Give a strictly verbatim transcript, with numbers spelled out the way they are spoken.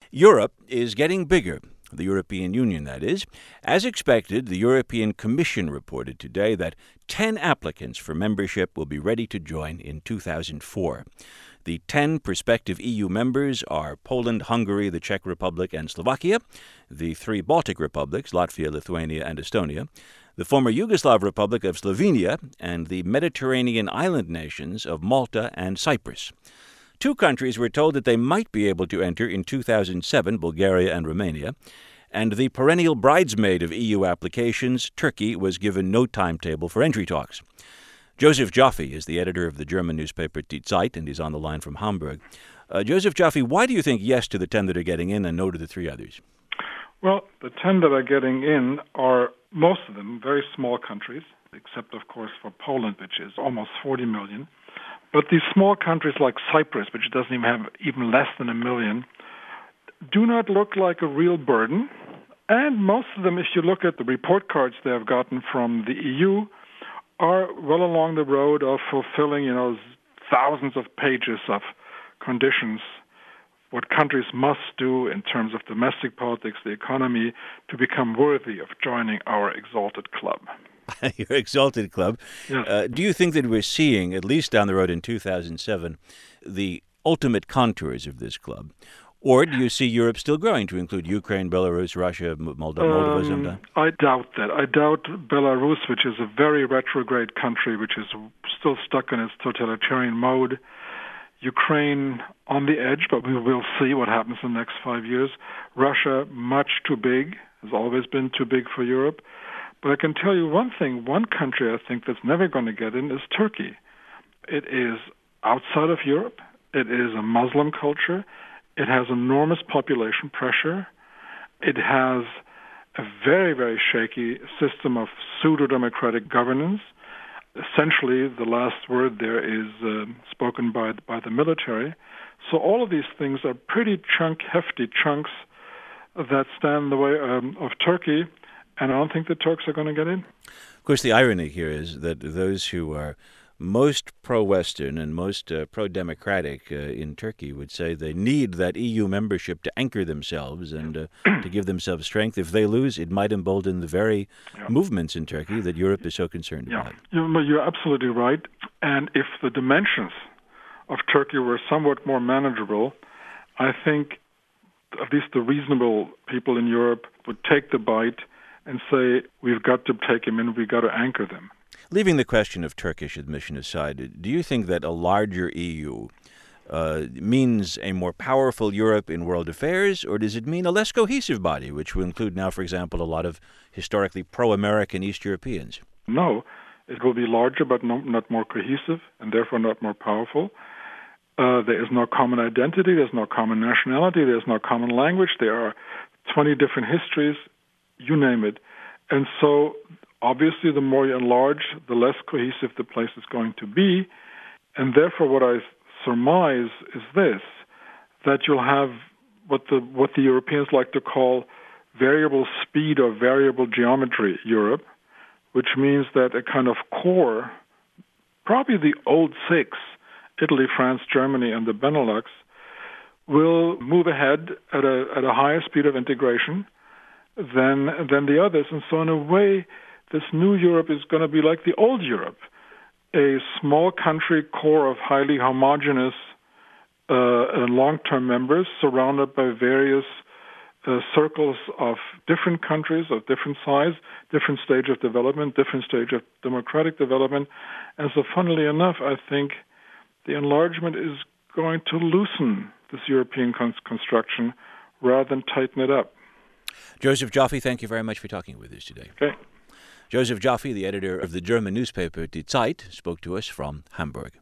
Europe is getting bigger. The European Union, that is. As expected, the European Commission reported today that ten applicants for membership will be ready to join in two thousand four. The ten prospective E U members are Poland, Hungary, the Czech Republic, and Slovakia, the three Baltic republics, Latvia, Lithuania, and Estonia, the former Yugoslav Republic of Slovenia, and the Mediterranean island nations of Malta and Cyprus. Two countries were told that they might be able to enter in two thousand seven, Bulgaria and Romania, and the perennial bridesmaid of E U applications, Turkey, was given no timetable for entry talks. Joseph Joffe is the editor of the German newspaper Die Zeit, and he's on the line from Hamburg. Uh, Joseph Joffe, why do you think yes to the ten that are getting in and no to the three others? Well, the ten that are getting in are, most of them, very small countries, except, of course, for Poland, which is almost forty million. But these small countries like Cyprus, which doesn't even have even less than a million, do not look like a real burden. And most of them, if you look at the report cards they have gotten from the E U, are well along the road of fulfilling, you know, thousands of pages of conditions, what countries must do in terms of domestic politics, the economy, to become worthy of joining our exalted club. Your exalted club. Yes. Uh, do you think that we're seeing, at least down the road in two thousand seven, the ultimate contours of this club? Or do you see Europe still growing to include Ukraine, Belarus, Russia, Moldova, Moldova um, sometime? I doubt that. I doubt Belarus, which is a very retrograde country, which is still stuck in its totalitarian mode. Ukraine on the edge, but we will see what happens in the next five years. Russia, much too big, has always been too big for Europe. But I can tell you one thing, one country I think that's never going to get in is Turkey. It is outside of Europe. It is a Muslim culture. It has enormous population pressure. It has a very, very shaky system of pseudo-democratic governance. Essentially, the last word there is uh, spoken by, by the military. So all of these things are pretty chunk, hefty chunks that stand in the way um, of Turkey. And I don't think the Turks are going to get in. Of course, the irony here is that those who are most pro-Western and most uh, pro-democratic uh, in Turkey would say they need that E U membership to anchor themselves and uh, to give themselves strength. If they lose, it might embolden the very yeah. movements in Turkey that Europe is so concerned yeah. about. You're, you're absolutely right. And if the dimensions of Turkey were somewhat more manageable, I think at least the reasonable people in Europe would take the bite and say, we've got to take him in, we've got to anchor them. Leaving the question of Turkish admission aside, do you think that a larger E U uh, means a more powerful Europe in world affairs, or does it mean a less cohesive body, which will include now, for example, a lot of historically pro-American East Europeans? No, it will be larger but no, not more cohesive, and therefore not more powerful. Uh, there is no common identity, there's no common nationality, there's no common language, there are twenty different histories, you name it. And so, obviously, the more you enlarge, the less cohesive the place is going to be. And therefore, what I surmise is this, that you'll have what the what the Europeans like to call variable speed or variable geometry Europe, which means that a kind of core, probably the old six, Italy, France, Germany, and the Benelux, will move ahead at a at a higher speed of integration than than the others. And so in a way, this new Europe is going to be like the old Europe, a small country core of highly homogeneous uh, and long-term members surrounded by various uh, circles of different countries of different size, different stage of development, different stage of democratic development. And so funnily enough, I think the enlargement is going to loosen this European con- construction rather than tighten it up. Joseph Joffe, thank you very much for talking with us today. Okay. Joseph Joffe, the editor of the German newspaper Die Zeit, spoke to us from Hamburg.